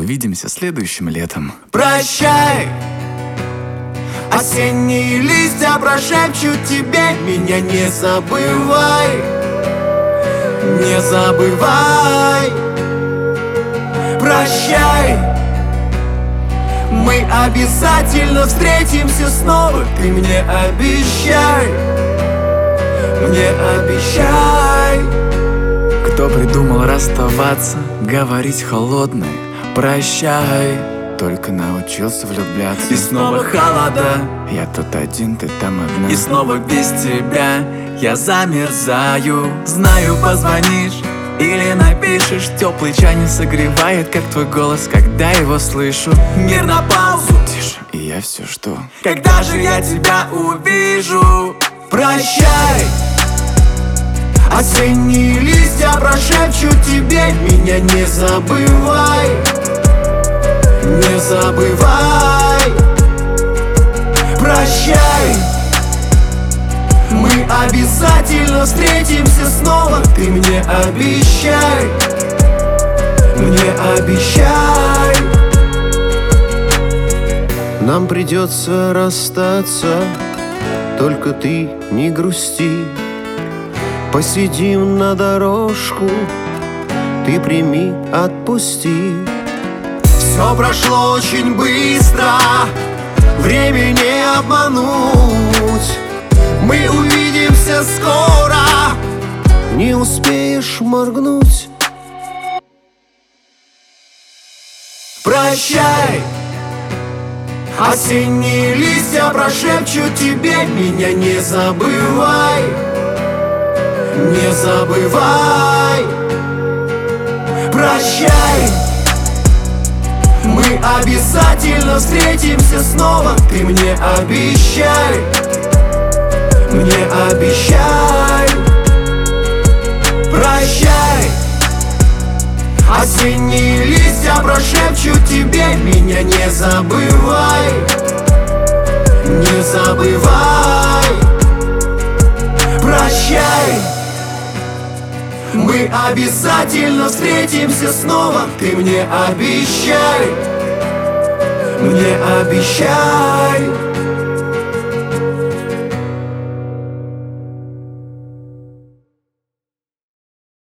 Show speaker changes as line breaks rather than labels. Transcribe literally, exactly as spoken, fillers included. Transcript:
Увидимся следующим летом.
Прощай, осенние листья прошепчут тебе: меня не забывай, не забывай. Прощай, мы обязательно встретимся снова. Ты мне обещай, мне обещай.
Кто придумал расставаться, говорить холодное прощай? Только научился влюбляться.
И снова холода,
я тут один, ты там одна.
и снова без тебя я замерзаю. Знаю, позвонишь или напишешь.
Теплый чай не согревает, как твой голос, когда его слышу.
Мир на паузу,
Тише, и я все жду.
когда же я тебя увижу? Прощай, осенние листья прошепчут тебе: меня не забывай, не забывай. Прощай, мы обязательно встретимся снова. Ты мне обещай, мне обещай.
Нам придется расстаться, только ты не грусти. Посидим на дорожку, ты прими, отпусти.
Все прошло очень быстро, время не обмануть. Мы увидимся скоро,
Не успеешь моргнуть.
прощай, осенние листья прошепчут тебе: меня не забывай, не забывай. Прощай, мы обязательно встретимся снова. Ты мне обещай, мне обещай. Прощай, осенние листья прошепчут тебе: меня не забывай, не забывай. Прощай, мы обязательно встретимся снова. Ты мне обещай, мне обещай.